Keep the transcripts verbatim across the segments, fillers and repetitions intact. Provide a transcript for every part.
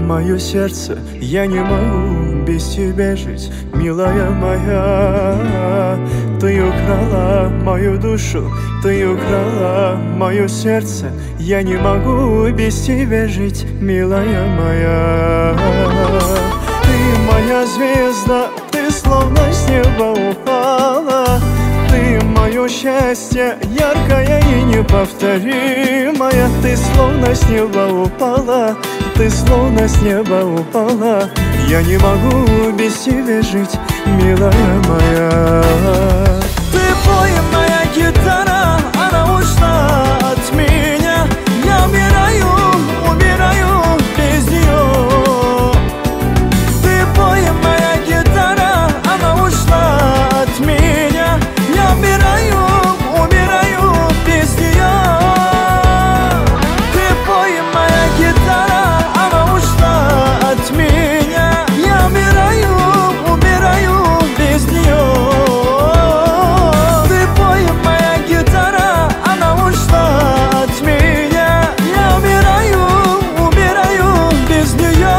мое сердце, я не могу без тебя жить, милая моя. Ты украла мою душу, ты украла мое сердце, я не могу без тебя жить, милая моя. Ты моя звезда, ты словно с неба упала. Ты мое счастье, яркое и неповторимое. Ты словно с неба упала, ты словно с неба упала. Я не могу без тебя жить, милая моя. Ты пой, моя гитара, она ушла от меня. Я умираю, умираю без нее. Ты пой, моя гитара, она ушла от меня. Я умираю, умираю без нее. Ты пой, моя гитара, она ушла от меня. Я умираю, умираю без нее. Ты пой, моя гитара, она ушла от меня. Я умираю, умираю без нее.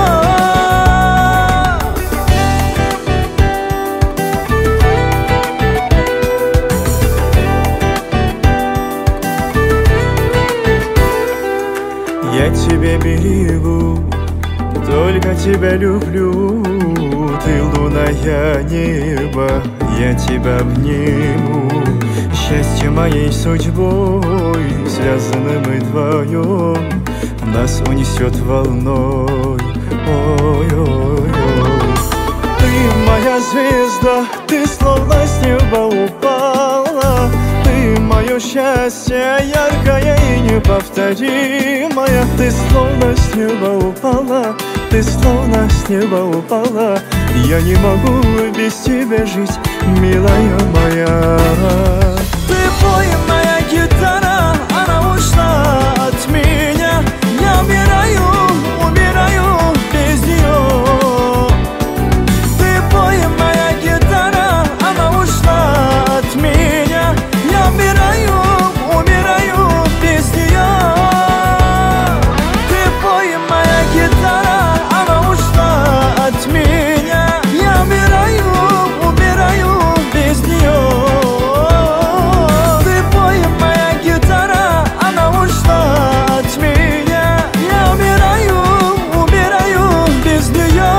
Я тебя берегу, только тебя люблю. Ты луная небо, я тебя обниму. Счастье моей судьбой, связаны мы вдвоем, нас унесет волной. Ой-ой-ой. Ты моя звезда, ты словно с неба упала. Ты мое счастье, яркое и неповторимое. Ты словно с неба упала, ты словно с неба упала. Я не могу без тебя жить, милая моя. Ты пой, моя гитара, она ушла от меня. Я умираю, умираю без нее. Ты пой, моя гитара, она ушла от меня. Я умираю, умираю без нее. Ты пой, моя гитара, она ушла от меня. Я умираю, умираю без нее. Ты пой, моя гитара, она ушла от меня. Я умираю, умираю без нее.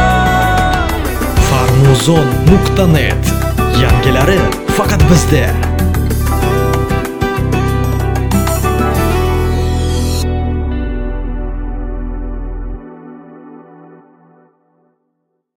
farmuzon nuqta net yangilari faqat bizda.